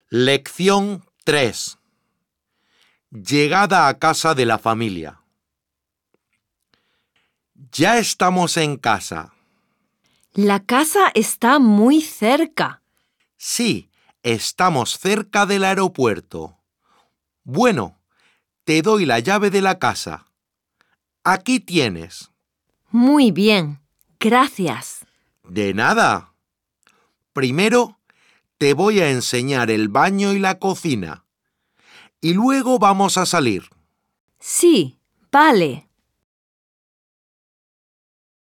Lección 3. Llegada a casa de la familia. Ya estamos en casa. La casa está muy cerca. Sí, estamos cerca del aeropuerto. Bueno, te doy la llave de la casa. Aquí tienes. Muy bien, gracias. De nada. Primero, te voy a enseñar el baño y la cocina. Y luego vamos a salir. Sí, vale.